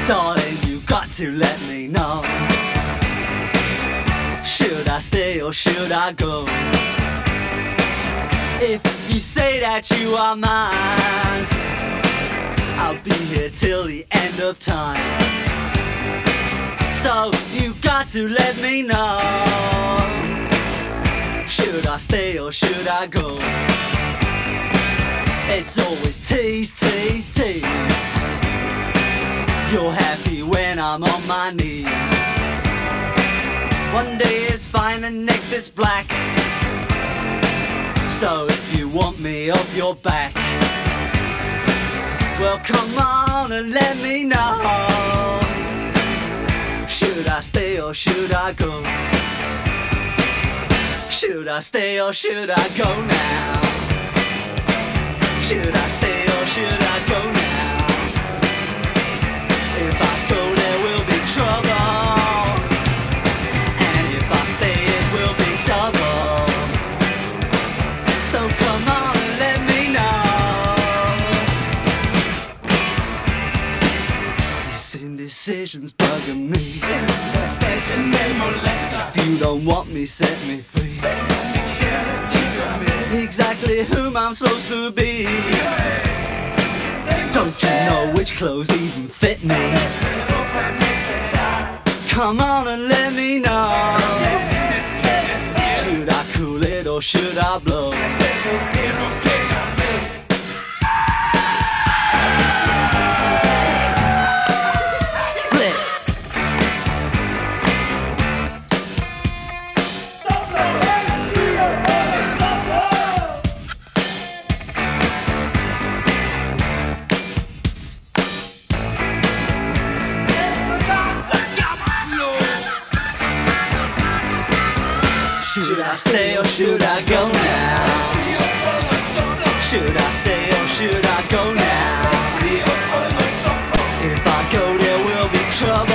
Darling, you got to let me know. Should I stay or should I go? If you say that you are mine, I'll be here till the end of time. So you got to let me know. Should I stay or should I go? It's always tease, tease, tease. You're happy when I'm on my knees. One day it's fine and next it's black. So if you want me off your back, well come on and let me know. Should I stay or should I go? Should I stay or should I go now? Should I stay or should I go now? If I go there will be trouble, and if I stay it will be double. So come on and let me know. This indecision's bugging me. Indecision me molesta. If you don't want me, set me free. Exactly whom I'm supposed to be. Don't you know which clothes even fit me? Come on and let me know. Should I cool it or should I blow? Should I stay or should I go now? Should I stay or should I go now? If I go there will be trouble.